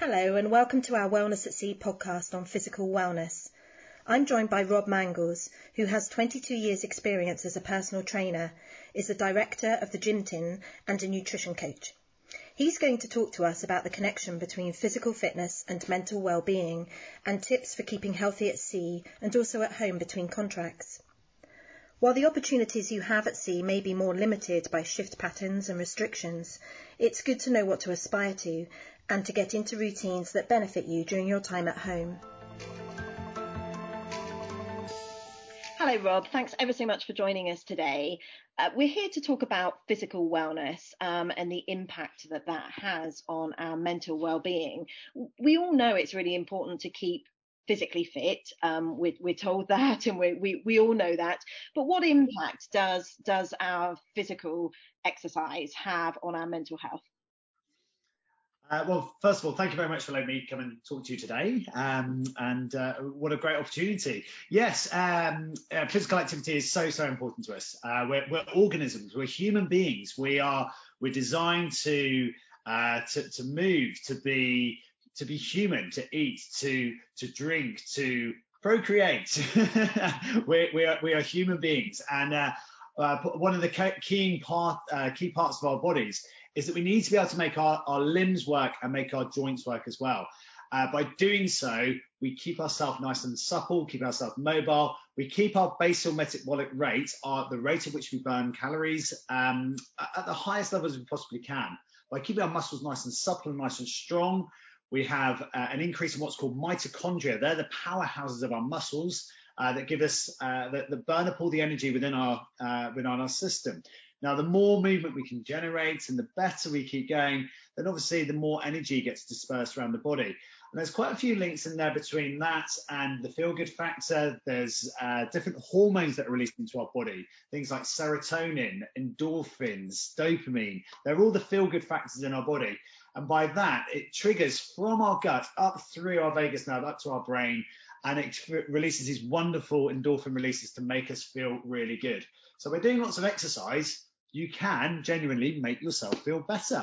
Hello and welcome to our Wellness at Sea podcast on physical wellness. I'm joined by Rob Mangles, who has 22 years experience as a personal trainer, is the director of the Gym Tin and a nutrition coach. He's going to talk to us about the connection between physical fitness and mental well-being and tips for keeping healthy at sea and also at home between contracts. While the opportunities you have at sea may be more limited by shift patterns and restrictions, it's good to know what to aspire to and to get into routines that benefit you during your time at home. Hello, Rob. Thanks ever so much for joining us today. We're here to talk about physical wellness and the impact that has on our mental well-being. We all know it's really important to keep physically fit. We're told that, and we all know that. But what impact does our physical exercise have on our mental health? Well, first of all, thank you very much for letting me come and talk to you today. What a great opportunity. Yes, physical activity is so important to us. We're organisms. We're human beings. We're designed to move, to be human, to eat, to drink, to procreate. we are human beings, and one of the key parts of our bodies is that we need to be able to make our limbs work and make our joints work as well. By doing so, we keep ourselves nice and supple, keep ourselves mobile. We keep our basal metabolic rate, the rate at which we burn calories, at the highest levels we possibly can. By keeping our muscles nice and supple and nice and strong, we have an increase in what's called mitochondria. They're the powerhouses of our muscles that give us, that burn up all the energy within our system. Now, the more movement we can generate and the better we keep going, then obviously the more energy gets dispersed around the body. And there's quite a few links in there between that and the feel-good factor. There's different hormones that are released into our body, things like serotonin, endorphins, dopamine. They're all the feel-good factors in our body. And by that, it triggers from our gut up through our vagus nerve, up to our brain, and it releases these wonderful endorphin releases to make us feel really good. So by doing lots of exercise, you can genuinely make yourself feel better.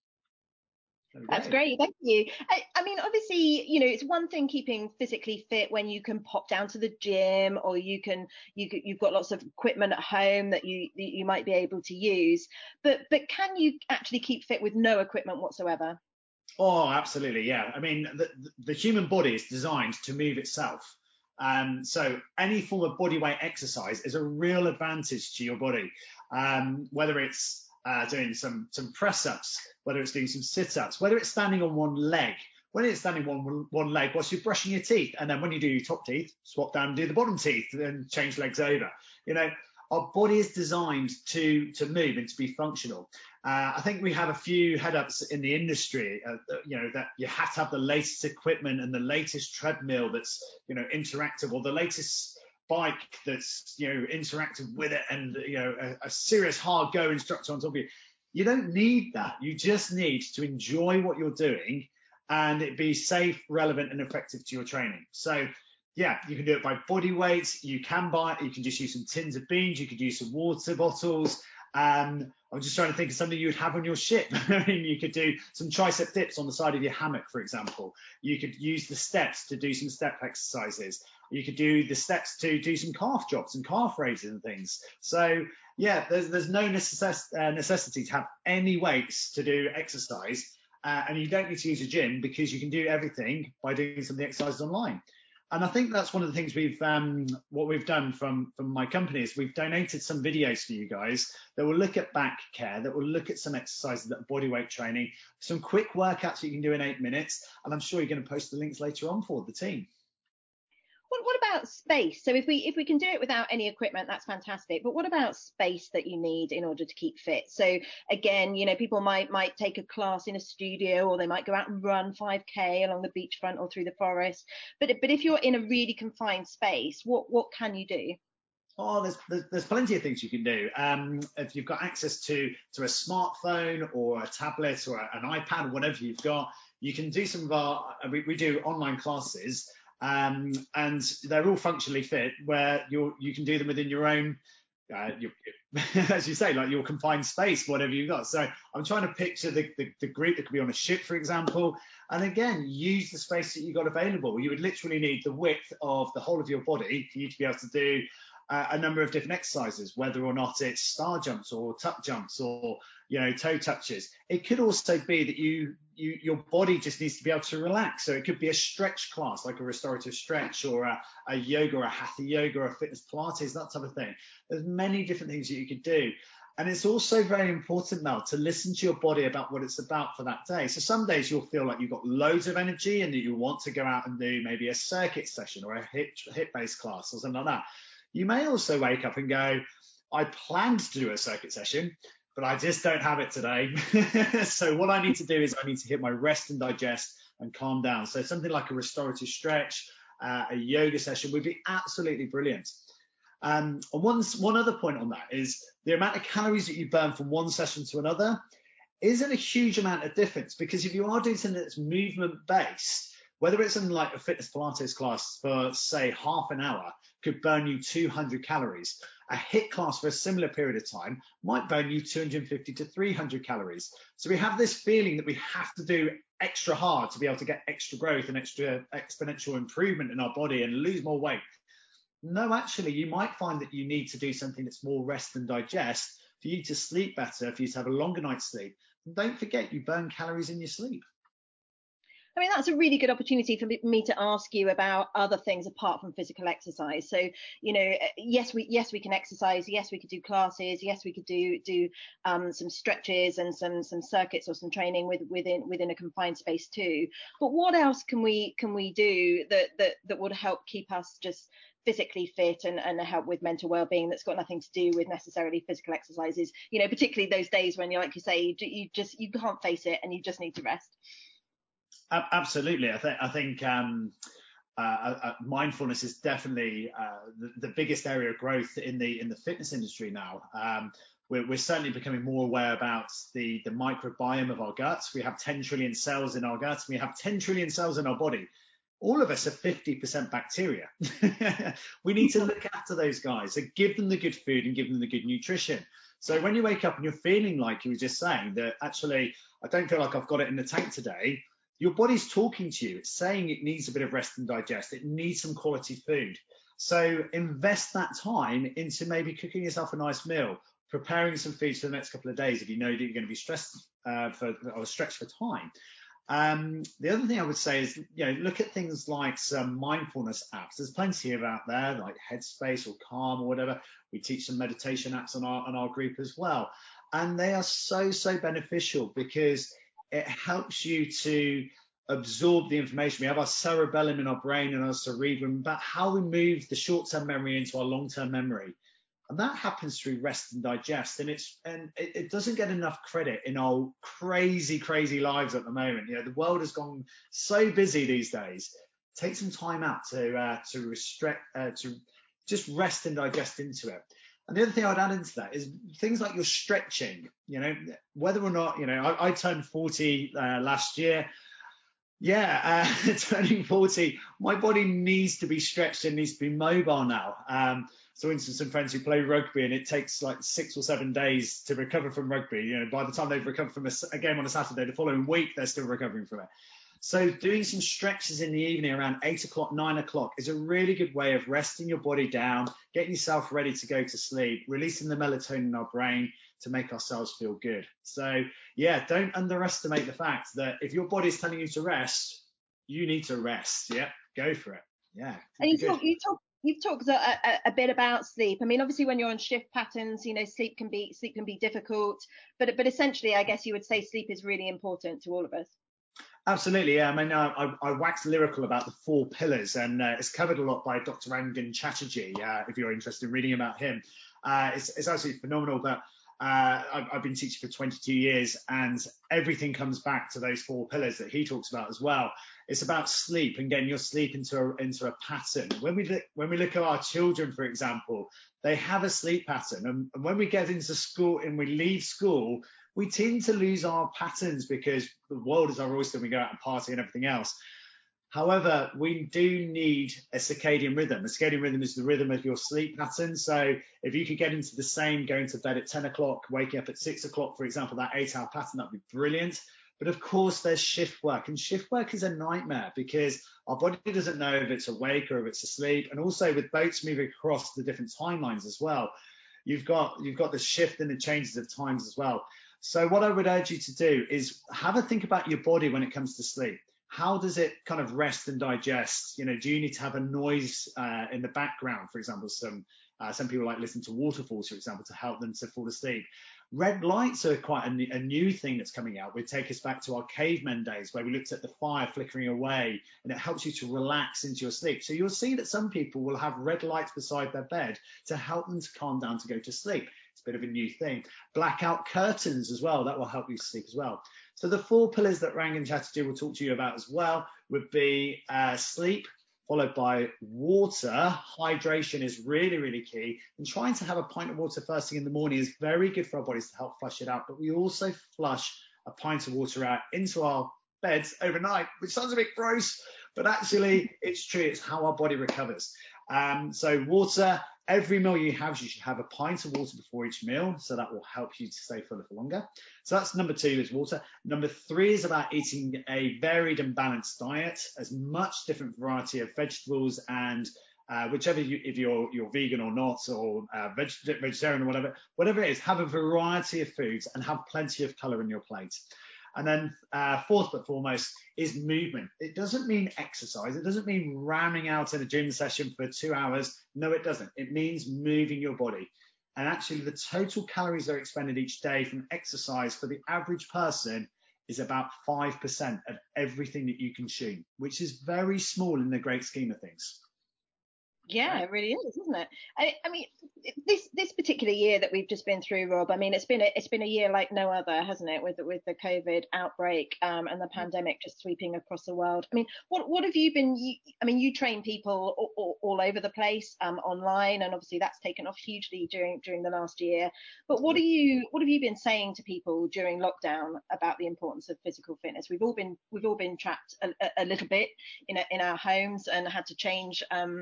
That's great, thank you. I mean, obviously, it's one thing keeping physically fit when you can pop down to the gym, or you've got lots of equipment at home that you might be able to use. But can you actually keep fit with no equipment whatsoever? Oh, absolutely, yeah. I mean, the human body is designed to move itself. So any form of body weight exercise is a real advantage to your body, whether it's doing some press-ups, whether it's doing some sit-ups, whether it's standing on one leg. When it's standing on one leg whilst you're brushing your teeth, and then when you do your top teeth, swap down and do the bottom teeth, and change legs over. Our body is designed to move and to be functional. I think we have a few head-ups in the industry, that you have to have the latest equipment and the latest treadmill that's, interactive, or the latest bike that's, interactive with it, and, a serious hard go instructor on top of you. You don't need that. You just need to enjoy what you're doing and it be safe, relevant, and effective to your training. So, yeah, you can do it by body weight. You can just use some tins of beans. You could use some water bottles. I'm just trying to think of something you would have on your ship. I mean, you could do some tricep dips on the side of your hammock, for example. You could use the steps to do some step exercises. You could do the steps to do some calf drops and calf raises and things. So, yeah, there's no necessity to have any weights to do exercise. And you don't need to use a gym, because you can do everything by doing some of the exercises online. And I think that's one of the things what we've done from my company is we've donated some videos for you guys that will look at back care, that will look at some exercises, that body weight training, some quick workouts that you can do in 8 minutes. And I'm sure you're going to post the links later on for the team. What about space? So if we can do it without any equipment, that's fantastic. But what about space that you need in order to keep fit? So again, people might take a class in a studio, or they might go out and run 5K along the beachfront or through the forest. But if you're in a really confined space, what can you do? Oh, there's plenty of things you can do. If you've got access to a smartphone or a tablet or an iPad or whatever you've got, you can do some of we do online classes. And they're all functionally fit, where you can do them within your own you, as you say, like your confined space, whatever you've got. So I'm trying to picture the group that could be on a ship, for example, and again, use the space that you've got available. You would literally need the width of the whole of your body for you to be able to do a number of different exercises, whether or not it's star jumps or tuck jumps or, toe touches. It could also be that your body just needs to be able to relax. So it could be a stretch class, like a restorative stretch, or a yoga, or a hatha yoga, or a fitness Pilates, that type of thing. There's many different things that you could do. And it's also very important, Mel, to listen to your body about what it's about for that day. So some days you'll feel like you've got loads of energy and that you want to go out and do maybe a circuit session or a hip-based class or something like that. You may also wake up and go, I planned to do a circuit session, but I just don't have it today. So what I need to do is I need to hit my rest and digest and calm down. So something like a restorative stretch, a yoga session would be absolutely brilliant. And one other point on that is the amount of calories that you burn from one session to another isn't a huge amount of difference, because if you are doing something that's movement based, whether it's in like a fitness Pilates class for say half an hour could burn you 200 calories. A HIIT class for a similar period of time might burn you 250 to 300 calories. So we have this feeling that we have to do extra hard to be able to get extra growth and extra exponential improvement in our body and lose more weight. No, actually, you might find that you need to do something that's more rest and digest for you to sleep better, for you to have a longer night's sleep. And don't forget, you burn calories in your sleep. I mean, that's a really good opportunity for me to ask you about other things apart from physical exercise. So, yes, we can exercise. Yes, we could do classes. Yes, we could do some stretches and some circuits or some training within a confined space too. But what else can we do that would help keep us just physically fit and help with mental well-being, that's got nothing to do with necessarily physical exercises? Particularly those days when like you say, you can't face it and you just need to rest. Absolutely. I think mindfulness is definitely the biggest area of growth in the fitness industry now. We're certainly becoming more aware about the microbiome of our guts. We have 10 trillion cells in our guts. We have 10 trillion cells in our body. All of us are 50% bacteria. We need to look after those guys. So give them the good food and give them the good nutrition. So when you wake up and you're feeling like you were just saying that, actually, I don't feel like I've got it in the tank today, your body's talking to you. It's saying it needs a bit of rest and digest. It needs some quality food. So invest that time into maybe cooking yourself a nice meal, preparing some foods for the next couple of days if you know that you're going to be stressed or stretched for time. The other thing I would say is, look at things like some mindfulness apps. There's plenty of out there, like Headspace or Calm or whatever. We teach some meditation apps on our group as well. And they are so beneficial because it helps you to absorb the information. We have our cerebellum in our brain and our cerebrum, about how we move the short-term memory into our long-term memory. And that happens through rest and digest. And it doesn't get enough credit in our crazy lives at the moment. The world has gone so busy these days. Take some time out to just rest and digest into it. And the other thing I would add into that is things like your stretching, whether or not, I turned 40 last year. Turning 40, my body needs to be stretched and needs to be mobile now. So, for instance, some friends who play rugby, and it takes like 6 or 7 days to recover from rugby. By the time they've recovered from a game on a Saturday, the following week, they're still recovering from it. So doing some stretches in the evening around 8 o'clock, 9 o'clock is a really good way of resting your body down, getting yourself ready to go to sleep, releasing the melatonin in our brain to make ourselves feel good. So, don't underestimate the fact that if your body's telling you to rest, you need to rest. Yeah, go for it. Yeah. And you've talked a bit about sleep. I mean, obviously, when you're on shift patterns, sleep can be difficult. But essentially, I guess you would say sleep is really important to all of us. Absolutely, yeah. I mean, I wax lyrical about the 4 pillars, and it's covered a lot by Dr. Rangan Chatterjee, if you're interested in reading about him. It's absolutely phenomenal, but I've been teaching for 22 years, and everything comes back to those 4 pillars that he talks about as well. It's about sleep and getting your sleep into a pattern. When we look at our children, for example, they have a sleep pattern, and when we get into school and we leave school, we tend to lose our patterns because the world is our oyster. We go out and party and everything else. However, we do need a circadian rhythm. A circadian rhythm is the rhythm of your sleep pattern. So if you could get into the same going to bed at 10 o'clock, waking up at 6 o'clock, for example, that 8-hour pattern, that'd be brilliant. But of course, there's shift work, and shift work is a nightmare because our body doesn't know if it's awake or if it's asleep. And also with boats moving across the different timelines as well, you've got the shift and the changes of times as well. So what I would urge you to do is have a think about your body when it comes to sleep. How does it kind of rest and digest? Do you need to have a noise in the background? For example, some people like listen to waterfalls, for example, to help them to fall asleep. Red lights are quite a new thing that's coming out. We take us back to our cavemen days where we looked at the fire flickering away, and it helps you to relax into your sleep. So you'll see that some people will have red lights beside their bed to help them to calm down to go to sleep. It's a bit of a new thing. Blackout curtains as well, that will help you sleep as well. So the 4 pillars that Rangan Chatterjee will talk to you about as well would be sleep, followed by water. Hydration is really, really key. And trying to have a pint of water first thing in the morning is very good for our bodies to help flush it out. But we also flush a pint of water out into our beds overnight, which sounds a bit gross, but actually it's true. It's how our body recovers. So water, every meal you should have a pint of water before each meal. So that will help you to stay fuller for longer. So that's number 2 is water. Number 3 is about eating a varied and balanced diet, as much different variety of vegetables and whichever if you're vegan or not, or vegetarian or whatever it is, have a variety of foods and have plenty of color in your plate. And then 4th but foremost is movement. It doesn't mean exercise. It doesn't mean ramming out in a gym session for 2 hours. No, it doesn't. It means moving your body. And actually the total calories that are expended each day from exercise for the average person is about 5% of everything that you consume, which is very small in the great scheme of things. Yeah, it really is, isn't it? I mean, this particular year that we've just been through, Rob. I mean, it's been a year like no other, hasn't it? With the COVID outbreak and the pandemic just sweeping across the world. I mean, what have you been? You train people all over the place online, and obviously that's taken off hugely during the last year. But what have you been saying to people during lockdown about the importance of physical fitness? We've all been trapped a little bit in our homes and had to change.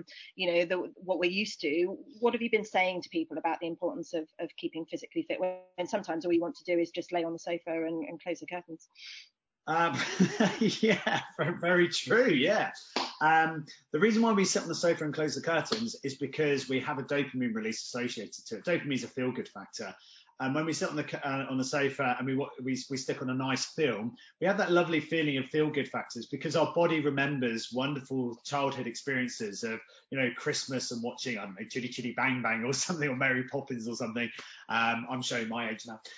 What we're used to. What have you been saying to people about the importance of keeping physically fit when sometimes all you want to do is just lay on the sofa and close the curtains? Yeah, very true. Yeah. The reason why we sit on the sofa and close the curtains is because we have a dopamine release associated to it. Dopamine is a feel-good factor. And when we sit on the sofa and we stick on a nice film, we have that lovely feeling of feel-good factors because our body remembers wonderful childhood experiences of, Christmas and watching, I don't know, Chitty Chitty Bang Bang or something, or Mary Poppins or something. I'm showing my age now.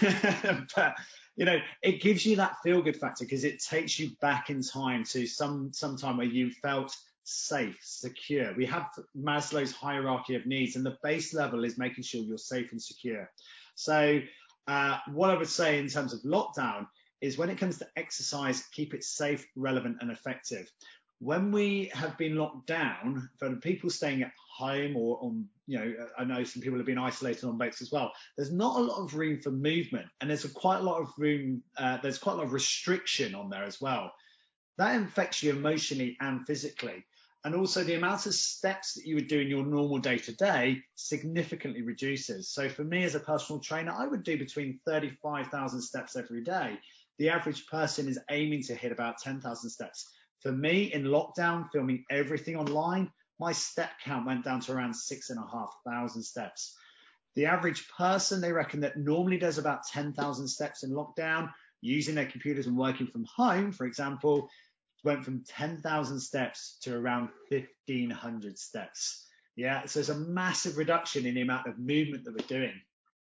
But, it gives you that feel-good factor because it takes you back in time to some time where you felt safe, secure. We have Maslow's hierarchy of needs, and the base level is making sure you're safe and secure. So what I would say in terms of lockdown is when it comes to exercise, keep it safe, relevant and effective. When we have been locked down, for the people staying at home or on, I know some people have been isolated on boats as well, there's not a lot of room for movement, and there's quite a lot of room, there's quite a lot of restriction on there as well. That affects you emotionally and physically. And also the amount of steps that you would do in your normal day-to-day significantly reduces. So for me as a personal trainer, I would do between 35,000 steps every day. The average person is aiming to hit about 10,000 steps. For me, in lockdown, filming everything online, my step count went down to around 6,500 steps. The average person, they reckon that normally does about 10,000 steps in lockdown, using their computers and working from home, for example, went from 10,000 steps to around 1,500 steps. Yeah, so it's a massive reduction in the amount of movement that we're doing.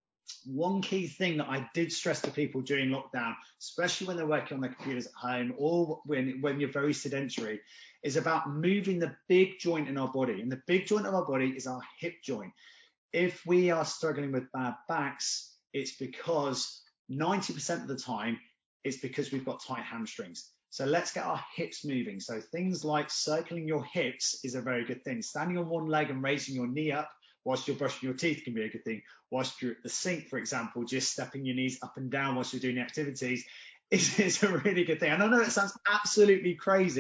One key thing that I did stress to people during lockdown, especially when they're working on their computers at home or when you're very sedentary, is about moving the big joint in our body. And the big joint of our body is our hip joint. If we are struggling with bad backs, it's because 90% of the time, it's because we've got tight hamstrings. So let's get our hips moving. So things like circling your hips is a very good thing. Standing on one leg and raising your knee up whilst you're brushing your teeth can be a good thing. Whilst you're at the sink, for example, just stepping your knees up and down whilst you're doing the activities is a really good thing. And I know it sounds absolutely crazy,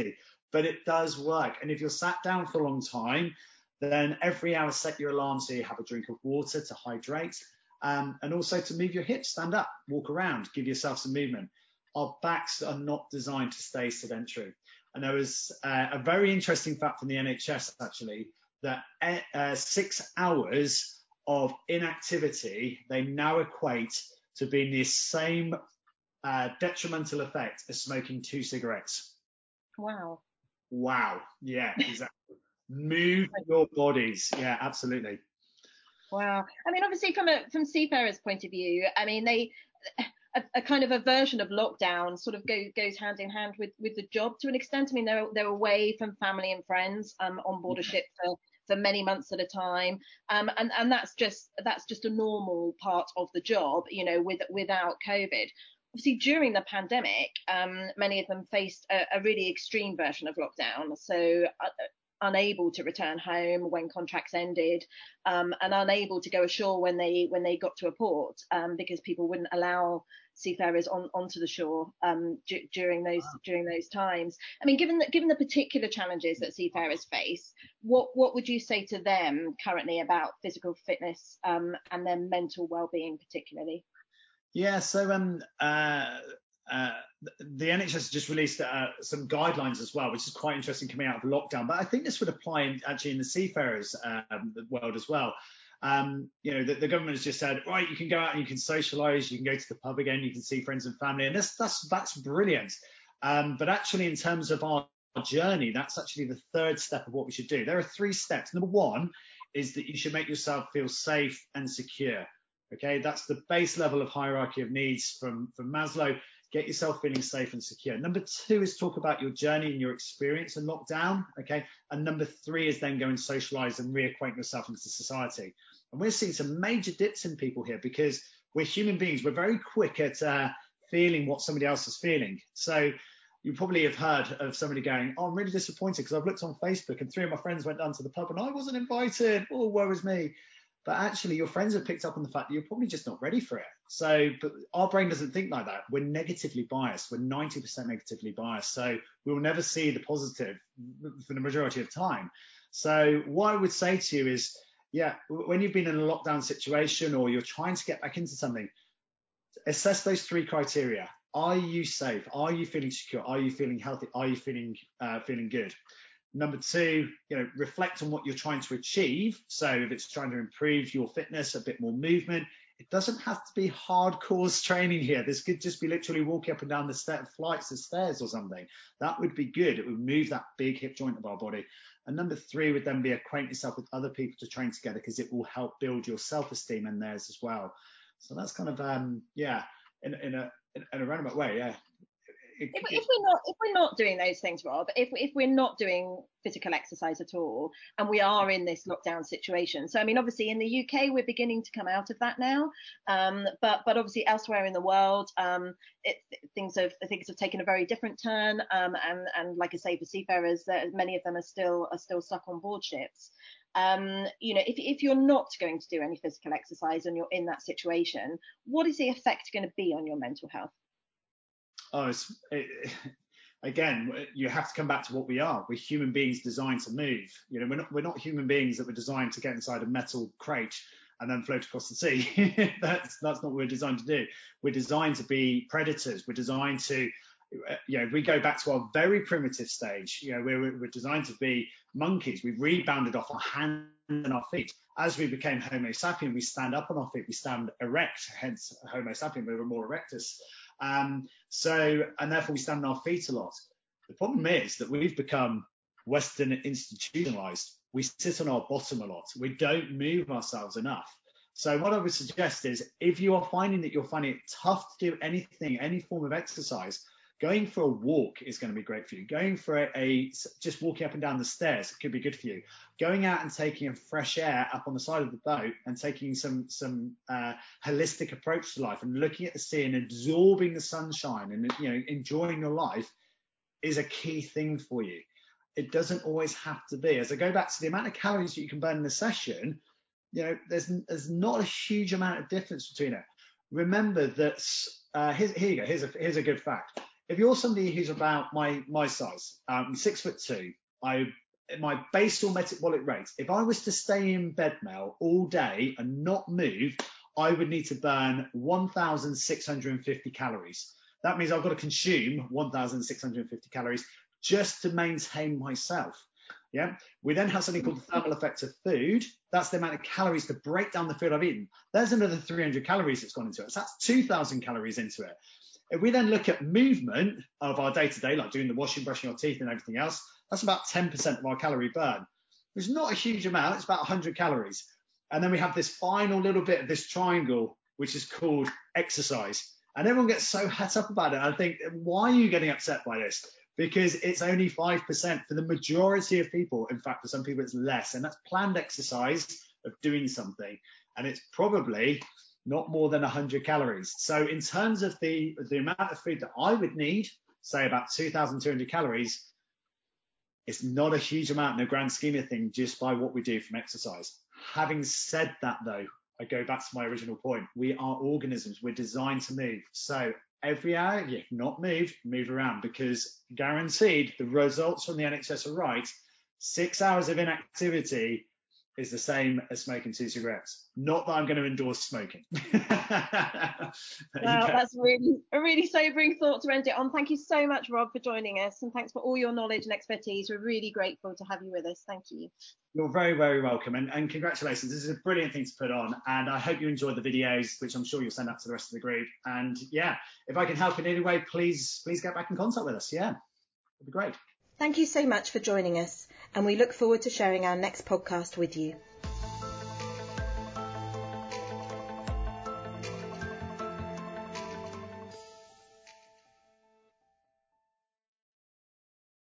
but it does work. And if you're sat down for a long time, then every hour set your alarm so you have a drink of water to hydrate, and also to move your hips, stand up, walk around, give yourself some movement. Our backs are not designed to stay sedentary. And there was a very interesting fact from the NHS, actually, that 6 hours of inactivity, they now equate to being the same detrimental effect as smoking 2 cigarettes. Wow. Yeah, exactly. Move your bodies. Yeah, absolutely. Wow. I mean, obviously, from seafarers' point of view, I mean, a kind of a version of lockdown sort of goes hand in hand with the job to an extent. I mean, they're away from family and friends on board a ship for many months at a time, and that's just a normal part of the job, you know, without COVID. Obviously, during the pandemic, many of them faced a really extreme version of lockdown. So unable to return home when contracts ended, and unable to go ashore when they got to a port, because people wouldn't allow seafarers onto the shore during those times. I mean, given the particular challenges that seafarers face, what would you say to them currently about physical fitness and their mental well-being particularly? Yeah, so the NHS just released some guidelines as well, which is quite interesting coming out of lockdown. But I think this would apply actually in the seafarers world as well. You know, the government has just said, right, you can go out and you can socialise, you can go to the pub again, you can see friends and family, and that's brilliant. But actually, in terms of our journey, that's actually the third step of what we should do. There are 3 steps. Number 1 is that you should make yourself feel safe and secure. Okay, that's the base level of hierarchy of needs from Maslow. Get yourself feeling safe and secure. Number 2 is talk about your journey and your experience in lockdown. Okay, and number 3 is then go and socialise and reacquaint yourself into society. And we're seeing some major dips in people here because we're human beings. We're very quick at feeling what somebody else is feeling. So you probably have heard of somebody going, oh, I'm really disappointed because I've looked on Facebook and 3 of my friends went down to the pub and I wasn't invited. Oh, woe is me. But actually, your friends have picked up on the fact that you're probably just not ready for it. So, but our brain doesn't think like that. We're negatively biased. We're 90% negatively biased. So we'll never see the positive for the majority of time. So what I would say to you is, yeah, when you've been in a lockdown situation or you're trying to get back into something, assess those 3 criteria. Are you safe? Are you feeling secure? Are you feeling healthy? Are you feeling good? Number 2, you know, reflect on what you're trying to achieve. So if it's trying to improve your fitness, a bit more movement, it doesn't have to be hardcore training here. This could just be literally walking up and down the flights of stairs or something. That would be good. It would move that big hip joint of our body. And number 3 would then be acquaint yourself with other people to train together because it will help build your self-esteem and theirs as well. So that's kind of, in a roundabout way, yeah. If we're not doing those things, Rob, if we're not doing physical exercise at all, and we are in this lockdown situation, so I mean, obviously in the UK we're beginning to come out of that now, but obviously elsewhere in the world, things have taken a very different turn, and like I say, for seafarers, many of them are still stuck on board ships. You know, if you're not going to do any physical exercise and you're in that situation, what is the effect going to be on your mental health? Again, you have to come back to what we are. We're human beings designed to move. You know, we're not human beings that were designed to get inside a metal crate and then float across the sea. That's not what we're designed to do. We're designed to be predators. We're designed to, you know, we go back to our very primitive stage. You know, we're designed to be monkeys. We've rebounded off our hands and our feet. As we became Homo sapien, we stand up on our feet. We stand erect. Hence, Homo sapien. We were more erectus. And therefore we stand on our feet a lot. The problem is that we've become Western institutionalized. We sit on our bottom a lot. We don't move ourselves enough. So what I would suggest is if you are finding that you're finding it tough to do anything, any form of exercise, going for a walk is going to be great for you. Going for just walking up and down the stairs could be good for you. Going out and taking a fresh air up on the side of the boat and taking some holistic approach to life and looking at the sea and absorbing the sunshine and, you know, enjoying your life is a key thing for you. It doesn't always have to be. As I go back to the amount of calories that you can burn in a session, you know, there's not a huge amount of difference between it. Remember that here you go. Here's a good fact. if you're somebody who's about my size, 6'2", my basal metabolic rate, if I was to stay in bed, Mel, all day and not move, I would need to burn 1,650 calories. That means I've got to consume 1,650 calories just to maintain myself. Yeah. We then have something called the thermal effect of food. That's the amount of calories to break down the food I've eaten. There's another 300 calories that's gone into it. So that's 2,000 calories into it. If we then look at movement of our day-to-day, like doing the washing, brushing our teeth and everything else, that's about 10% of our calorie burn. It's not a huge amount. It's about 100 calories. And then we have this final little bit of this triangle, which is called exercise. And everyone gets so het up about it. I think, why are you getting upset by this? Because it's only 5% for the majority of people. In fact, for some people, it's less. And that's planned exercise of doing something. And it's probably not more than 100 calories. So in terms of the amount of food that I would need, say about 2,200 calories, it's not a huge amount in the grand scheme of things just by what we do from exercise. Having said that, though, I go back to my original point. We are organisms. We're designed to move. So every hour, if not moved, move around, because guaranteed the results from the NHS are right. 6 hours of inactivity is the same as smoking 2 cigarettes. Not that I'm going to endorse smoking. Wow, that's a really sobering thought to end it on. Thank you so much, Rob, for joining us, and thanks for all your knowledge and expertise. We're really grateful to have you with us. Thank you. You're very, very welcome, and congratulations. This is a brilliant thing to put on, and I hope you enjoyed the videos, which I'm sure you'll send out to the rest of the group. And yeah, if I can help in any way, please get back in contact with us. Yeah, it'd be great. Thank you so much for joining us, and we look forward to sharing our next podcast with you.